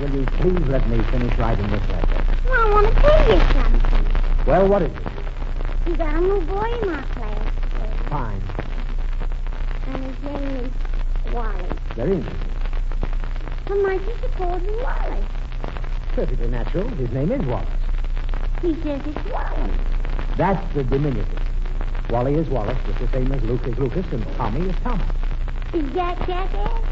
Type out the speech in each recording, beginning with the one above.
will you please let me finish writing this letter? Well, I want to tell you something. Well, what is it? We got a new boy in our class. Fine. And his name is Wally. Very interesting. So my teacher calls him Wally. Perfectly natural. His name is Wallace. He says it's Wally. That's the diminutive. Wally is Wallace, just the same as Luke is Lucas, and Tommy is Thomas. Is that Jackass?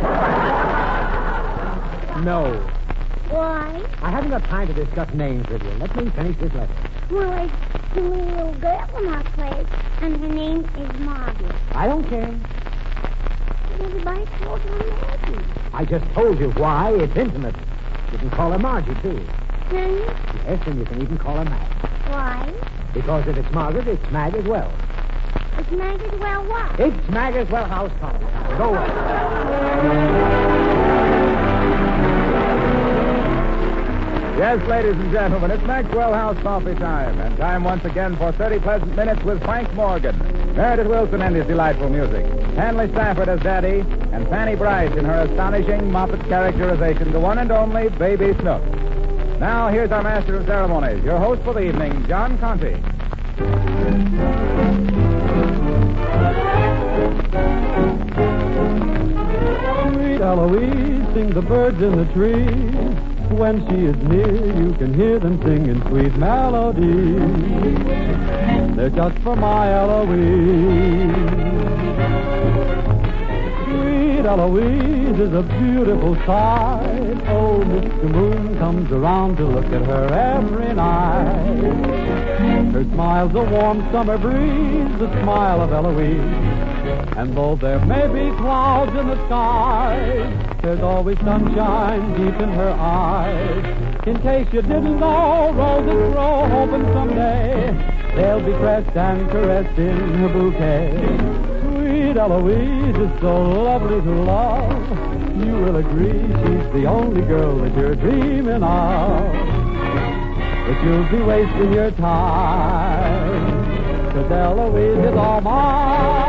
No. Why? I haven't got time to discuss names with you. Let me finish this letter. Well, there's a little girl in our class, and her name is Margaret. I don't care. Everybody calls her Maggie. I just told you why. It's intimate. You can call her Margie, too. Can you? Yes, and you can even call her Mag. Why? Because if it's Margaret, it's Mag as well. It's Mag as well what? It's Mag as well house coffee time. Go away. Yes, ladies and gentlemen, it's Maxwell House Coffee time, and time once again for 30 pleasant minutes with Frank Morgan, Meredith Wilson and his delightful music, Hanley Stafford as Daddy, and Fanny Bryce in her astonishing Muppet characterization, the one and only Baby Snook. Now, here's our master of ceremonies, your host for the evening, John Conte. Sweet Eloise, sing the birds in the trees. When she is near, you can hear them singing sweet melodies. They're just for my Eloise. Sweet Eloise is a beautiful sight. Oh, Mr. Moon comes around to look at her every night. Her smile's a warm summer breeze, the smile of Eloise. And though there may be clouds in the sky, there's always sunshine deep in her eyes. In case you didn't know, roses grow, hoping someday they'll be pressed and caressed in her bouquet. Sweet Eloise is so lovely to love. You will agree she's the only girl that you're dreaming of. But you'll be wasting your time, 'cause Eloise is all mine.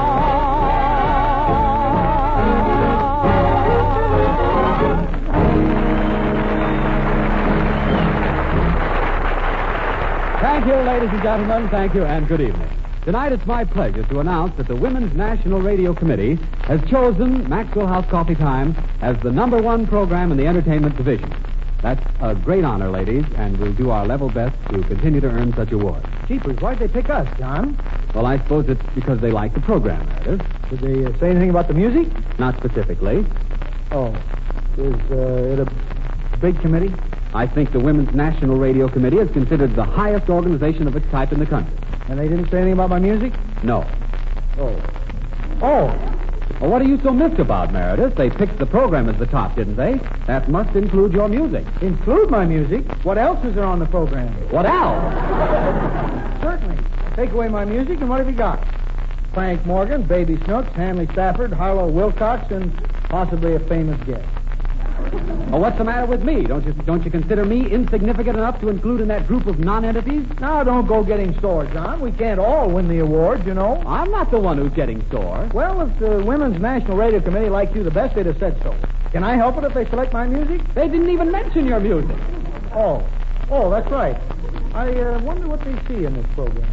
Thank you, ladies and gentlemen. Thank you, and good evening. Tonight, it's my pleasure to announce that the Women's National Radio Committee has chosen Maxwell House Coffee Time as the #1 program in the entertainment division. That's a great honor, ladies, and we'll do our level best to continue to earn such awards. Jeepers, why'd they pick us, John? Well, I suppose it's because they like the program, Meredith. Did they say anything about the music? Not specifically. Oh. Is it a big committee? I think the Women's National Radio Committee is considered the highest organization of its type in the country. And they didn't say anything about my music? No. Oh. Oh. Well, what are you so miffed about, Meredith? They picked the program as the top, didn't they? That must include your music. Include my music? What else is there on the program? What else? Certainly. Take away my music, and what have you got? Frank Morgan, Baby Snooks, Hanley Stafford, Harlow Wilcox, and possibly a famous guest. Well, what's the matter with me? Don't you consider me insignificant enough to include in that group of non-entities? Now, don't go getting sore, John. We can't all win the awards, you know. I'm not the one who's getting sore. Well, if the Women's National Radio Committee liked you the best, they'd have said so. Can I help it if they select my music? They didn't even mention your music. Oh, that's right. I wonder what they see in this program.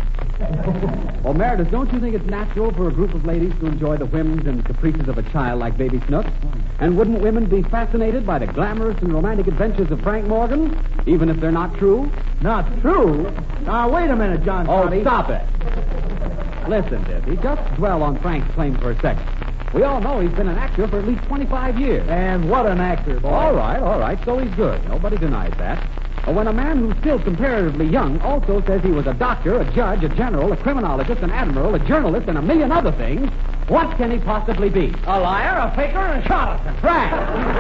Well, Meredith, don't you think it's natural for a group of ladies to enjoy the whims and caprices of a child like Baby Snook? And wouldn't women be fascinated by the glamorous and romantic adventures of Frank Morgan, even if they're not true? Not true? Now, wait a minute, John Conte. Oh, stop it. Listen, Dizzy, just dwell on Frank's claim for a second. We all know he's been an actor for at least 25 years. And what an actor, boy. All right, so he's good. Nobody denies that. But when a man who's still comparatively young also says he was a doctor, a judge, a general, a criminologist, an admiral, a journalist, and a million other things, what can he possibly be? A liar, a faker, and a charlatan. Frank!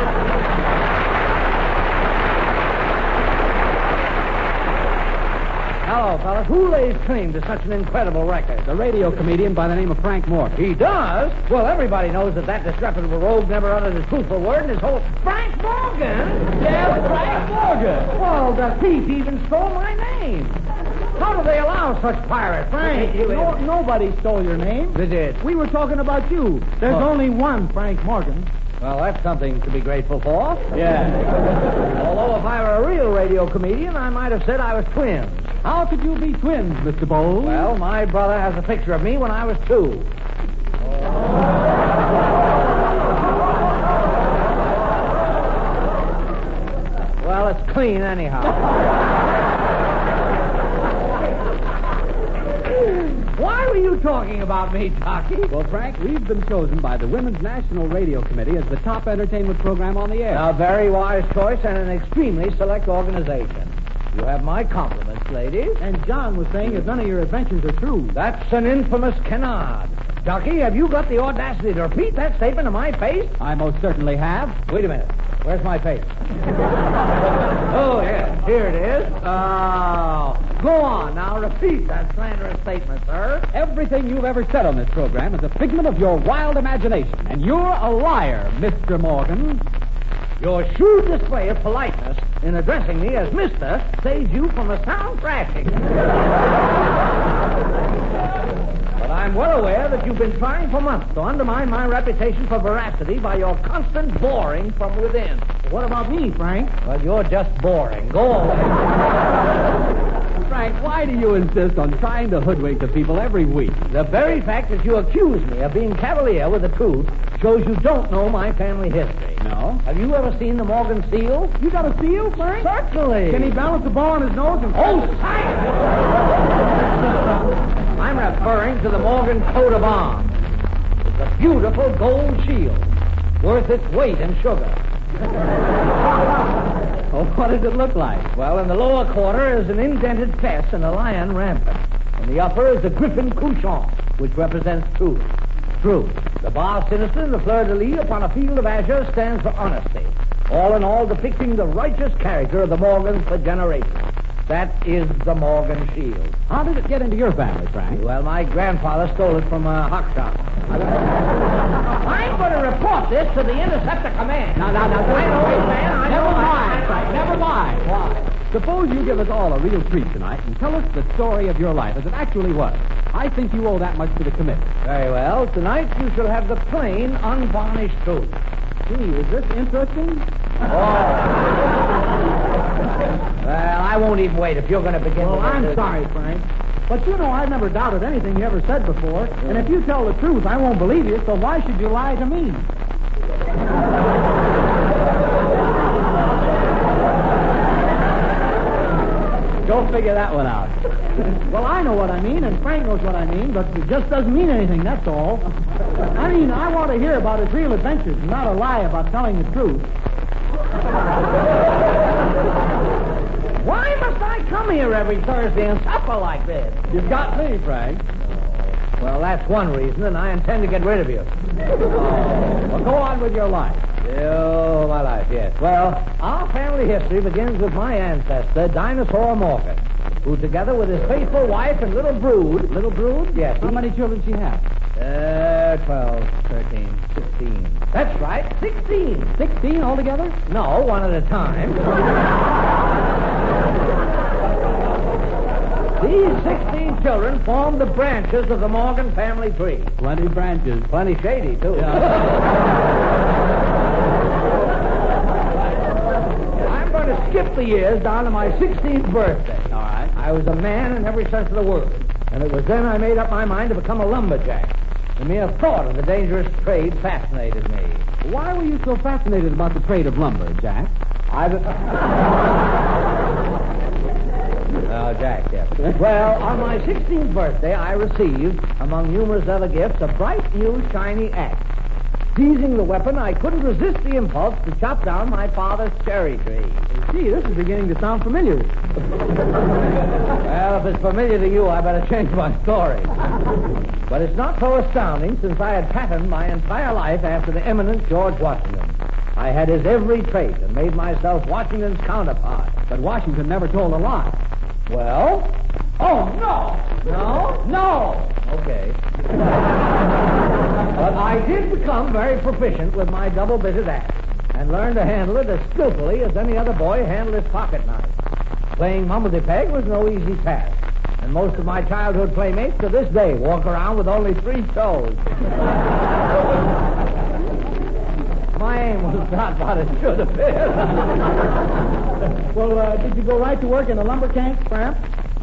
Hello, fellas. Who lays claim to such an incredible record? The radio comedian by the name of Frank Morgan. He does? Well, everybody knows that disreputable rogue never uttered a truthful word in his whole... Frank Morgan? Yes, Frank Morgan. Well, the thief even stole my name. How do they allow such pirates? Frank, nobody stole your name. They did. We were talking about you. There's only one Frank Morgan. Well, that's something to be grateful for. Yeah. Although if I were a real radio comedian, I might have said I was twins. How could you be twins, Mr. Bowles? Well, my brother has a picture of me when I was 2. Well, it's clean anyhow. Why were you talking about me, Jockey? Well, Frank, we've been chosen by the Women's National Radio Committee as the top entertainment program on the air. A very wise choice and an extremely select organization. You have my compliments, ladies. And John was saying that none of your adventures are true. That's an infamous canard. Jockey, have you got the audacity to repeat that statement to my face? I most certainly have. Wait a minute. Where's my face? Oh, yes. Here it is. Oh. Go on. Now repeat that slanderous statement, sir. Everything you've ever said on this program is a figment of your wild imagination, and you're a liar, Mr. Morgan. Your shrewd display of politeness in addressing me as Mr. saves you from a sound thrashing. But I'm well aware that you've been trying for months to undermine my reputation for veracity by your constant boring from within. What about me, Frank? Well, you're just boring. Go away. Frank, why do you insist on trying to hoodwink the people every week? The very fact that you accuse me of being cavalier with the truth shows you don't know my family history. No? Have you ever seen the Morgan seal? You got a seal, Frank? Certainly. Can he balance the ball on his nose and... Oh, silence! I'm referring to the Morgan coat of arms. It's a beautiful gold shield, worth its weight in sugar. Oh, what does it look like? Well, in the lower quarter is an indented fess and a lion rampant. In the upper is the griffin couchant, which represents truth. Truth. The bar sinister and the fleur-de-lis upon a field of azure stands for honesty. All in all, depicting the righteous character of the Morgans for generations. That is the Morgan shield. How did it get into your family, Frank? Well, my grandfather stole it from a hock shop. I'm going to report this to the Interceptor Command. Now, I know it, man. Never mind, Frank. Never mind. Why? Suppose you give us all a real treat tonight and tell us the story of your life as it actually was. I think you owe that much to the committee. Very well. Tonight you shall have the plain, unvarnished truth. Gee, is this interesting? Well, I won't even wait if you're going to begin. Well, with I'm this. sorry, Frank. But you know I've never doubted anything you ever said before. And if you tell the truth, I won't believe you, so why should you lie to me? Go figure that one out. Well, I know what I mean, and Frank knows what I mean, but it just doesn't mean anything, that's all. I mean, I want to hear about his real adventures, and not a lie about telling the truth. Why must I come here every Thursday and suffer like this? You've got me, Frank. Well, that's one reason, and I intend to get rid of you. Well, go on with your life. Oh, my life, yes. Well, our family history begins with my ancestor, Dinosaur Morgan, who, together with his faithful wife and little brood... Little brood? Yes. How many children she have? 12, 13, 16. That's right, 16. 16 altogether? No, one at a time. These 16 children form the branches of the Morgan family tree. Plenty branches. Plenty shady, too. I'm going to skip the years down to my 16th birthday. All right. I was a man in every sense of the word, and it was then I made up my mind to become a lumberjack. The mere thought of the dangerous trade fascinated me. Why were you so fascinated about the trade of lumber, Jack? Oh, Jack, yes. Well, on my 16th birthday, I received, among numerous other gifts, a bright new shiny axe. Seizing the weapon, I couldn't resist the impulse to chop down my father's cherry tree. Gee, this is beginning to sound familiar. Well, if it's familiar to you, I better change my story. But it's not so astounding, since I had patterned my entire life after the eminent George Washington. I had his every trait and made myself Washington's counterpart. But Washington never told a lie. Well? Oh, no! No? No! Okay. But I did become very proficient with my double-bitted axe and learned to handle it as skillfully as any other boy handled his pocket knife. Playing mumbledy-peg was no easy task, and most of my childhood playmates to this day walk around with only 3 toes. My aim was not what it should have been. Well, did you go right to work in a lumber camp, Tramp?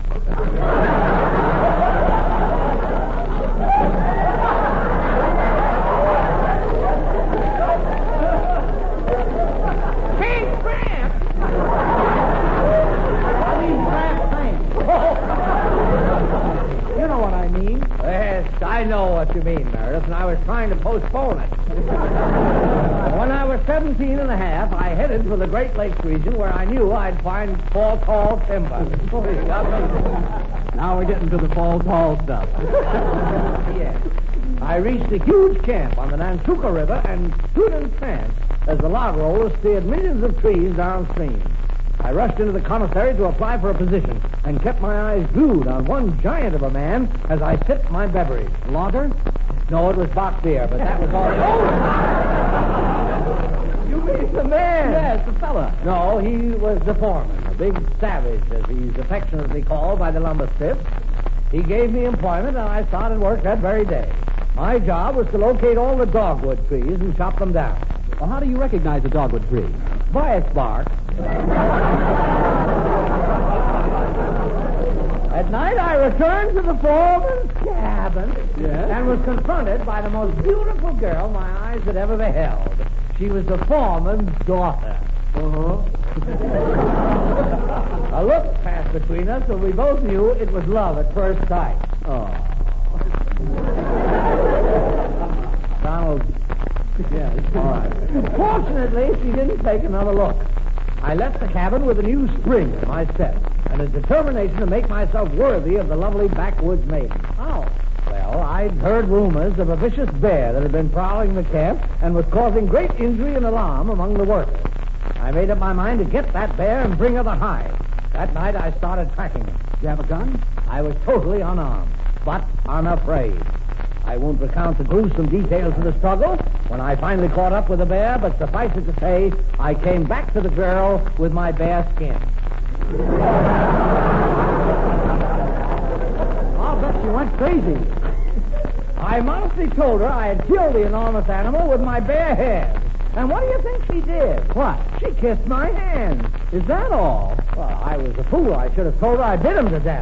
Hank Tramp! I mean, Tramp Hank. You know what I mean. Yes, I know what you mean, Meredith, and I was trying to postpone it. When I was 17 and a half, I headed for the Great Lakes region where I knew I'd find fall tall timber. Now we're getting to the fall tall stuff. Yes. I reached a huge camp on the Nantucket River and stood entranced as the log rollers steered millions of trees downstream. I rushed into the commissary to apply for a position and kept my eyes glued on one giant of a man as I sipped my beverage. Lager? No, it was box beer, but that was all. You mean the man? Yes, the fella. No, he was the foreman, a big savage, as he's affectionately called by the lumber stiffs. He gave me employment, and I started work that very day. My job was to locate all the dogwood trees and chop them down. Well, how do you recognize a dogwood tree? By its bark. At night, I returned to the foreman's cabin and was confronted by the most beautiful girl my eyes had ever beheld. She was the foreman's daughter. A look passed between us, so we both knew it was love at first sight. Oh. Donald. Yes, all right. Fortunately, she didn't take another look. I left the cabin with a new spring in my step and a determination to make myself worthy of the lovely backwoods maiden. How? Well, I'd heard rumors of a vicious bear that had been prowling the camp and was causing great injury and alarm among the workers. I made up my mind to get that bear and bring her the hide. That night, I started tracking him. Do you have a gun? I was totally unarmed, but unafraid. I won't recount the gruesome details of the struggle when I finally caught up with the bear, but suffice it to say, I came back to the girl with my bear skin. I'll bet she went crazy. I modestly told her I had killed the enormous animal with my bare hands. And what do you think she did? What? She kissed my hands. Is that all? Well, I was a fool. I should have told her I bit him to death.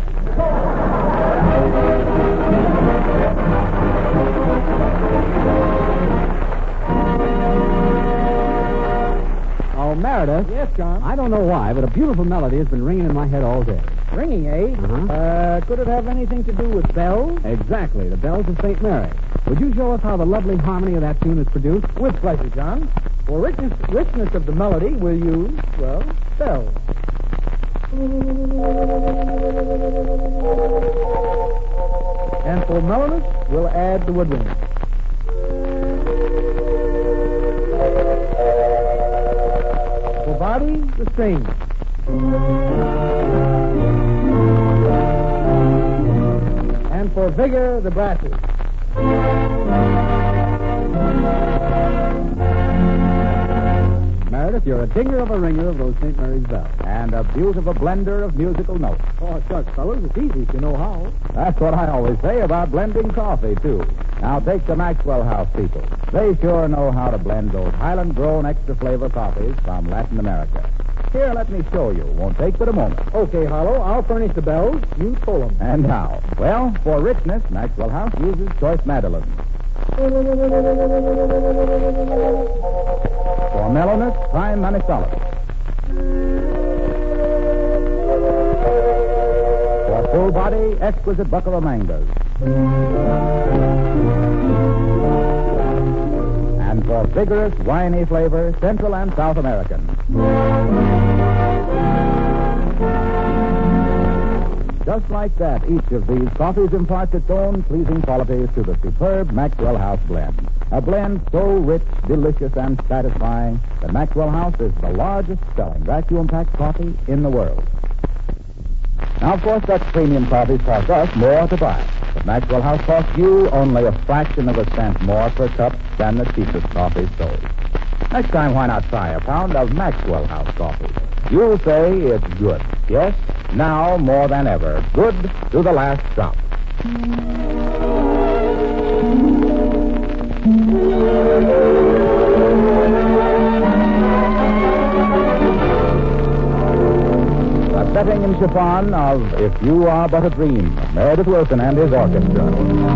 Oh, Meredith. Yes, John. I don't know why, but a beautiful melody has been ringing in my head all day. Ringing, eh? Uh-huh. Could it have anything to do with bells? Exactly, the bells of St. Mary. Would you show us how the lovely harmony of that tune is produced? With pleasure, John. For richness of the melody, we'll use, well, bells. And for mellowness, we'll add the woodwind. For body, the strings. And for vigor, the brasses. Meredith, you're a dinger of a ringer of those St. Mary's bells. And a beautiful blender of musical notes. Oh, shucks, fellas, it's easy if you know how. That's what I always say about blending coffee, too. Now, take the Maxwell House people. They sure know how to blend those Highland-grown extra flavor coffees from Latin America. Here, let me show you. Won't take but a moment. Okay, Harlow, I'll furnish the bells. You pull them. And how? Well, for richness, Maxwell House uses choice mandolins. For mellowness, prime manisolis. For full body, exquisite bucaramangas. And for vigorous, winey flavor, Central and South American. Just like that, each of these coffees imparts its own pleasing qualities to the superb Maxwell House blend. A blend so rich, delicious, and satisfying that Maxwell House is the largest selling vacuum-packed coffee in the world. Now, of course, such premium coffees cost us more to buy. But Maxwell House costs you only a fraction of a cent more per cup than the cheapest coffee sold. Next time, why not try a pound of Maxwell House coffee? You'll say it's good. Yes, now more than ever, good to the last drop. setting in chiffon of If You Are But a Dream, Meredith Wilson and his orchestra.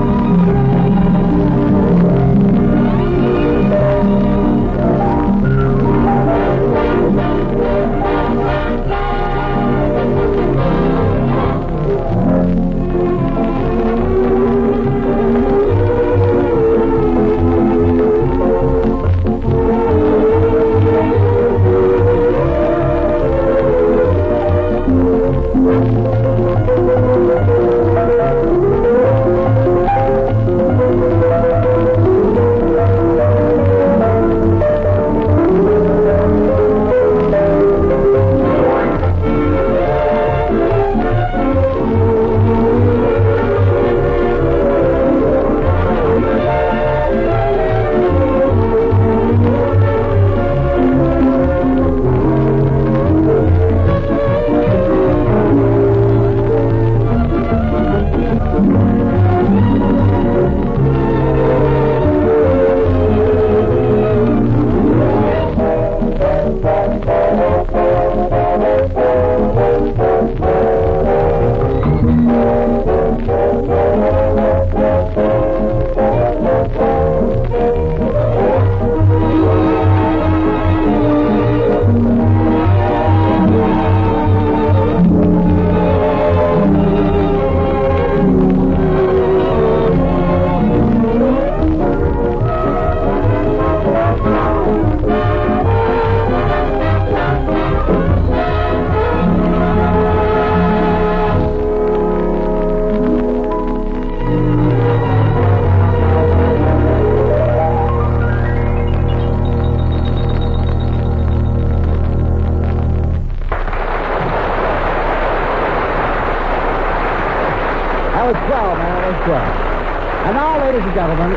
And now, ladies and gentlemen,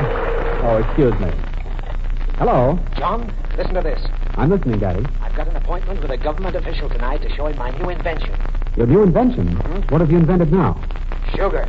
Oh, excuse me. Hello. John, listen to this. I'm listening, Daddy. I've got an appointment with a government official tonight to show him my new invention. Your new invention? Mm-hmm. What have you invented now? Sugar.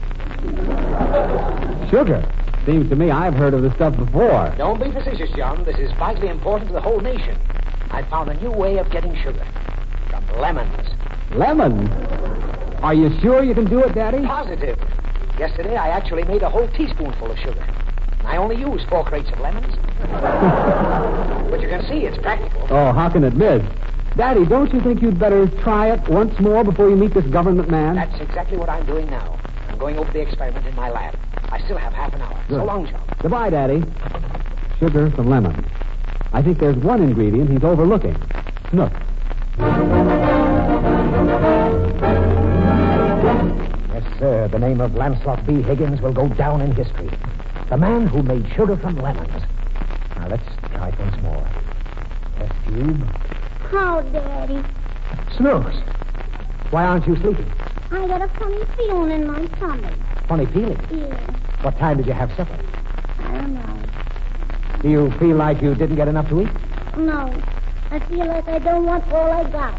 Sugar? Seems to me I've heard of this stuff before. Don't be facetious, John. This is vitally important to the whole nation. I've found a new way of getting sugar. From lemons. Lemons? Are you sure you can do it, Daddy? Positive. Yesterday, I actually made a whole teaspoonful of sugar. I only used 4 crates of lemons. But you can see it's practical. Oh, how can it miss? Daddy, don't you think you'd better try it once more before you meet this government man? That's exactly what I'm doing now. I'm going over the experiment in my lab. I still have half an hour. Good. So long, John. Goodbye, Daddy. Sugar from lemons. I think there's one ingredient he's overlooking. Snook. Yes, sir. The name of Lancelot B. Higgins will go down in history. The man who made sugar from lemons. Now, let's try it once more. Test tube. How, Daddy? Snooks. Why aren't you sleeping? I got a funny feeling in my tummy. Funny feeling. Yeah, What time did you have supper? I don't know. Do you feel like you didn't get enough to eat? No, I feel like I don't want all I got.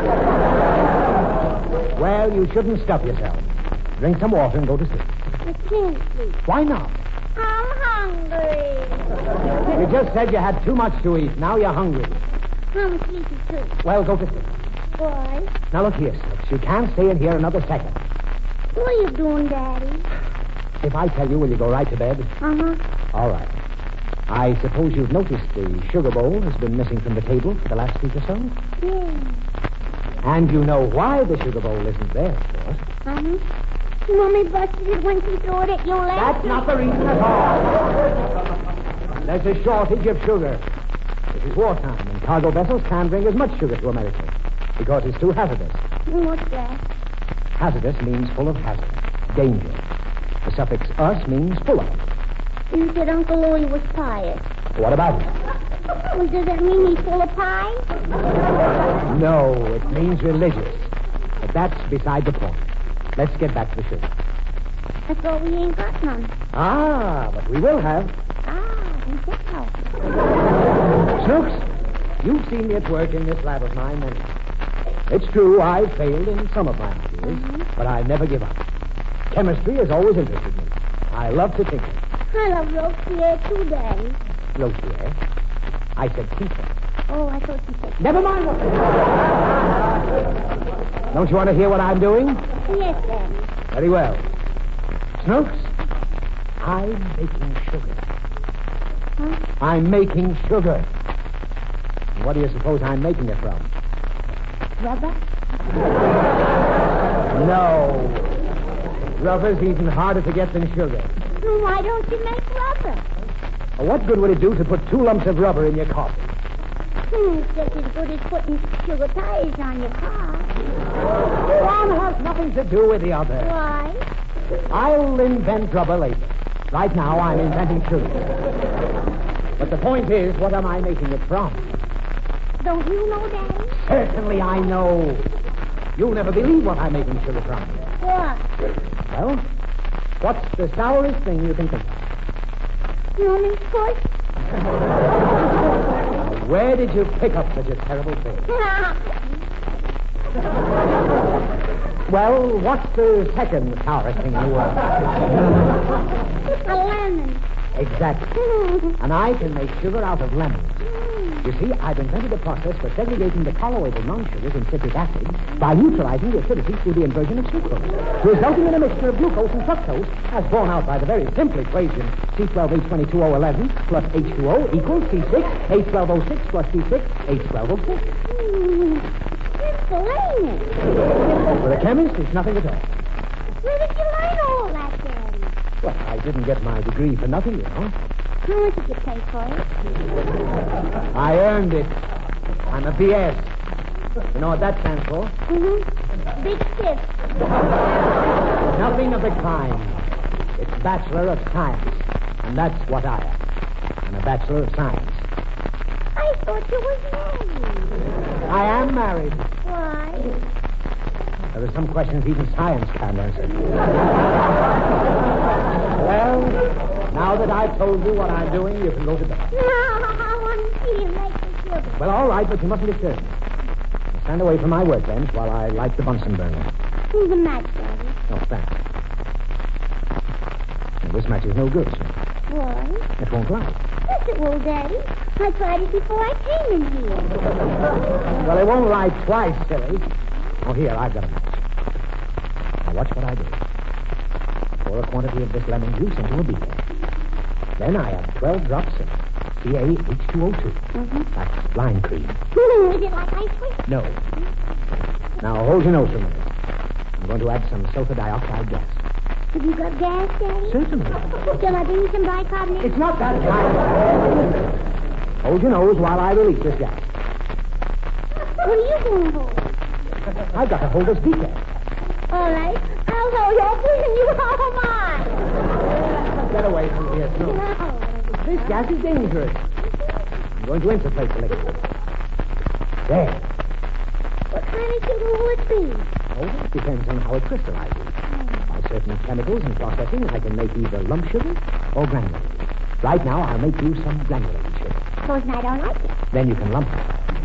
Well, you shouldn't stuff yourself. Drink some water and go to sleep. I can't sleep. Why not? I'm hungry. You just said you had too much to eat. Now you're hungry. I'm sleepy, too. Well, go to sleep. Why? Now, look here, Snooks. You can't stay in here another second. What are you doing, Daddy? If I tell you, will you go right to bed? Uh-huh. All right. I suppose you've noticed the sugar bowl has been missing from the table for the last week or so? Yeah. And you know why the sugar bowl isn't there, of course. Uh-huh. Mommy busted it when she threw it at your leg. That's not the reason at all. There's a shortage of sugar. This is wartime, and cargo vessels can't bring as much sugar to America because it's too hazardous. What's that? Hazardous means full of hazard, danger. The suffix us means full of. You said Uncle Louie was pious. What about it? Well, does that mean he's full of pie? No, it means religious. But that's beside the point. Let's get back to the sugar. I thought we ain't got none. Ah, but we will have. Wow. Snooks, you've seen me at work in this lab of mine, and it's true I've failed in some of my ideas, but I never give up. Chemistry has always interested me. I love to tinker. I love Robespierre, too, Daddy. Robespierre. I said tinker. Oh, I thought you said... Never mind. Don't you want to hear what I'm doing? Yes, Daddy. Very well. Snooks, I'm making sugar. Huh? I'm making sugar. And what do you suppose I'm making it from? Rubber? No. Rubber's even harder to get than sugar. Well, why don't you make rubber? Well, what good would it do to put 2 lumps of rubber in your coffee? It's just as good as putting sugar tires on your car. One has nothing to do with the other. Why? I'll invent rubber later. Right now, I'm inventing sugar. But the point is, what am I making it from? Don't you know, Daddy? Certainly I know. You'll never believe what I'm making sugar from. What? Well, what's the sourest thing you can think of? Human puss? Now, where did you pick up such a terrible thing? Well, what's the second sourest thing in the world? A lemon. Exactly. And I can make sugar out of lemons. You see, I've invented a process for segregating the colloidal non-sugars in citric acid by neutralizing the acidity through the inversion of sucrose, resulting in a mixture of glucose and fructose, as borne out by the very simple equation C12H22O11 plus H2O equals C6 H12O6 plus C6 H12O6. Simple, ain't it? For a chemist, it's nothing at all. Where did you learn all that, Daddy? Well, I didn't get my degree for nothing, you know. How much did you pay for it? I earned it. I'm a BS. You know what that stands for? Mm-hmm. Big tip. Nothing of the kind. It's Bachelor of Science. And that's what I am. I'm a Bachelor of Science. I thought you was married. I am married. Why? There are some questions even science can't answer. Well, now that I've told you what I'm doing, you can go to bed. No, I want to see you make the sugar. Well, all right, but you mustn't disturb me. Stand away from my workbench while I light the Bunsen burner. Who's the match, Daddy? Oh, thanks. Now, this match is no good, sir. Why? It won't light. Yes, it will, Daddy. I tried it before I came in here. Well, it won't light twice, silly. Oh, here, I've got a match. Now, watch what I do. Pour a quantity of this lemon juice into a beaker. Then I add 12 drops of CaH2O2. Mm-hmm. That's lime cream. Is it like ice cream? No. Now, hold your nose for a minute. I'm going to add some sulfur dioxide gas. Have you got gas, Daddy? Certainly. Shall I bring you some bicarbonate? It's not that kind. Hold your nose while I release this gas. What are you going to hold? I've got to hold this beaker. All right. I'll hold yours and you hold mine. Get away from here, Snow. No. This gas is dangerous. I'm going to infiltrate the liquid. There. What kind of sugar will it be? Oh, it depends on how it crystallizes. By certain chemicals and processing, I can make either lump sugar or granulated. Right now, I'll make you some granulated sugar. Suppose I don't like it. Then you can lump it.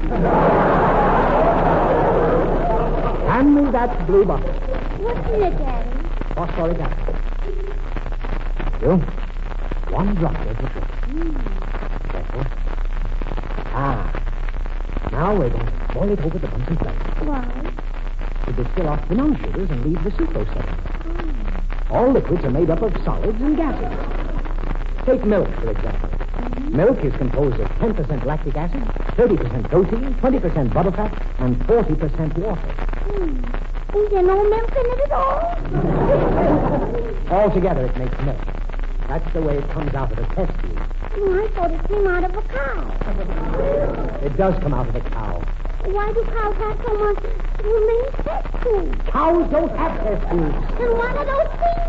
Hand me that blue bottle. What's in it, Daddy? Phosphoric acid. You. 1 drop of the sugar. Careful. Now we're going to boil it over the Bunsen flame. Why? To distill off the non-sugars and leave the sucrose sediment. All liquids are made up of solids and gases. Take milk, for example. Milk is composed of 10% lactic acid, 30% protein, 20% butterfat, and 40% water. Is there no milk in it at all? Altogether, it makes milk. That's the way it comes out of a test tube. Oh, I thought it came out of a cow. It does come out of a cow. Why do cows have so much many test tubes? Cows don't have test tubes. And what are those things?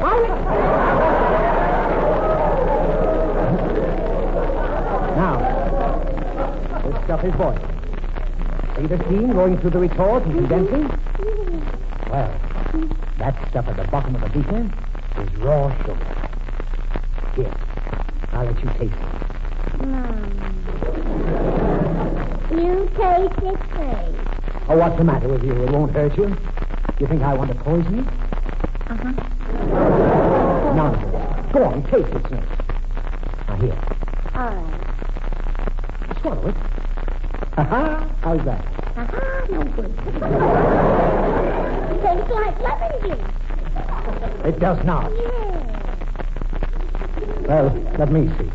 Now, this stuff is boiling. See the steam going through the retort and condensing? Well, that stuff at the bottom of the beaker is raw sugar. Here, I'll let you taste it. You taste it first. Oh, what's the matter with you? It won't hurt you. You think I want to poison you? Uh-huh. Nonsense. Go on, taste it, Snake. Now, here. All right. Swallow it. How's that? Aha, no good. Tastes like lemon juice. It does not. Yeah. Well, let me see.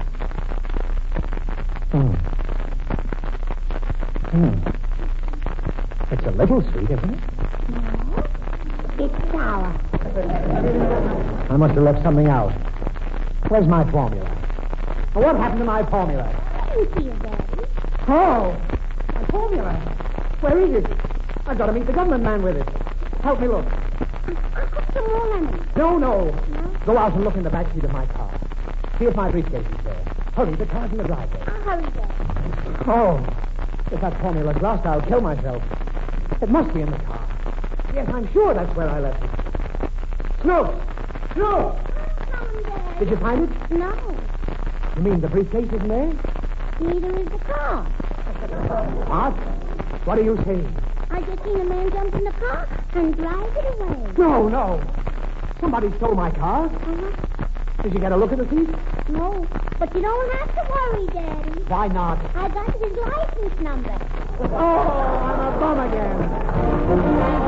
It's a little sweet, isn't it? No, it's sour. I must have left something out. Where's my formula? What happened to my formula? I didn't see it, Daddy. Oh, my formula. Where is it? I've got to meet the government man with it. Help me look. I'll put some more lemon. No. No? Go out and look in the back seat of my car. See if my briefcase is there. Hurry, the car's in the driveway. I'll hurry, Daddy. Oh, if that formula's lost, I'll kill myself. It must be in the car. Yes, I'm sure that's where I left it. Snooks! Snooks! Come, Daddy. Did you find it? No. You mean the briefcase isn't there? Neither is the car. What? What are you saying? I just seen a man jump in the car and drive it away. No. Somebody stole my car. Uh-huh. Did you get a look at the thief? No, but you don't have to worry, Daddy. Why not? I got his license number. Oh, I'm a bum again.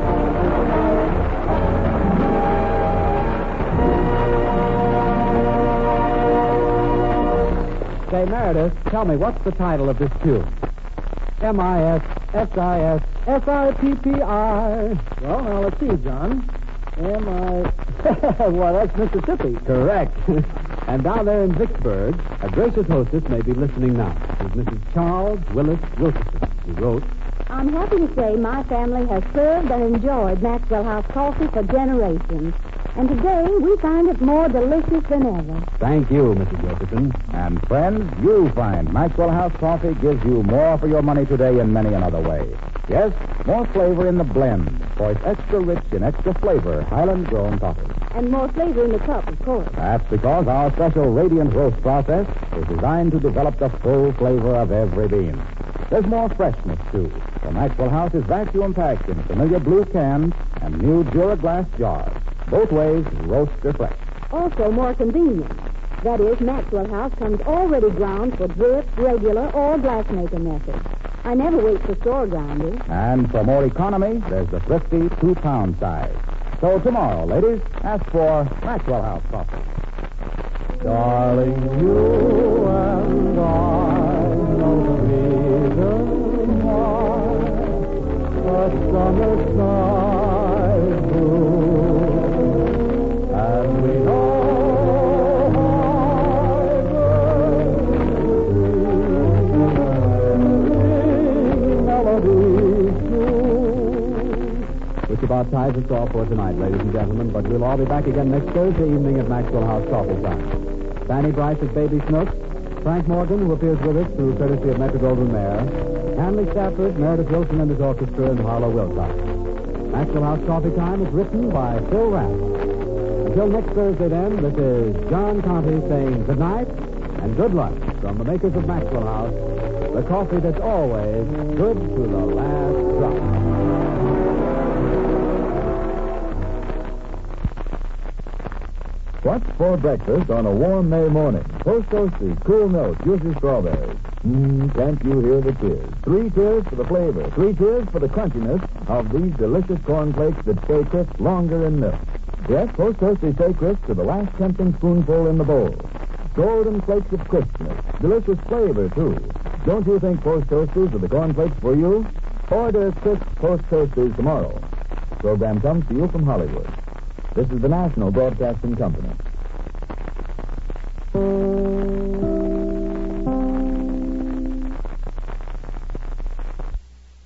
Say, Meredith, tell me, what's the title of this tune? M-I-S-S-I-S-S-I-P-P-I. Well, now, let's see, John. Well, that's Mississippi. Correct. And down there in Vicksburg, a gracious hostess may be listening now. It's Mrs. Charles Willis Wilkerson, who wrote, I'm happy to say my family has served and enjoyed Maxwell House coffee for generations. And today we find it more delicious than ever. Thank you, Mrs. Wilkerson. And friends, you find Maxwell House Coffee gives you more for your money today in many another way. Yes, more flavor in the blend, for it's extra rich in extra flavor Highland-grown coffee. And more flavor in the cup, of course. That's because our special Radiant Roast process is designed to develop the full flavor of every bean. There's more freshness, too. For Maxwell House is vacuum-packed in familiar blue cans and new Duraglass jars. Both ways, roast or fresh. Also more convenient. That is, Maxwell House comes already ground for drip, regular, or glassmaker method. I never wait for store grinders. And for more economy, there's the thrifty 2-pound size. So tomorrow, ladies, ask for Maxwell House coffee. Darling, you and I know the reason why the summer skies blue, and we know It's about ties us off for tonight, ladies and gentlemen, but we'll all be back again next Thursday evening at Maxwell House Coffee Time. Fanny Bryce as Baby Snooks, Frank Morgan, who appears with us through courtesy of Metro-Goldwyn-Mayer, Hanley Stafford, Meredith Wilson and his orchestra, and Harlow Wilcox. Maxwell House Coffee Time is written by Phil Rapp. Until next Thursday, then, this is John Conte saying good night and good luck from the makers of Maxwell House, the coffee that's always good to the last drop. What's for breakfast on a warm May morning? Post Toasters, cool milk, juicy strawberries. Can't you hear the tears? 3 tears for the flavor, 3 tears for the crunchiness of these delicious cornflakes that stay crisp longer in milk. Yes, Post Toasters stay crisp to the last tempting spoonful in the bowl. Golden flakes of crispness, delicious flavor, too. Don't you think Post Toasters are the cornflakes for you? Order crisp Post Toasters tomorrow. Program comes to you from Hollywood. This is the National Broadcasting Company.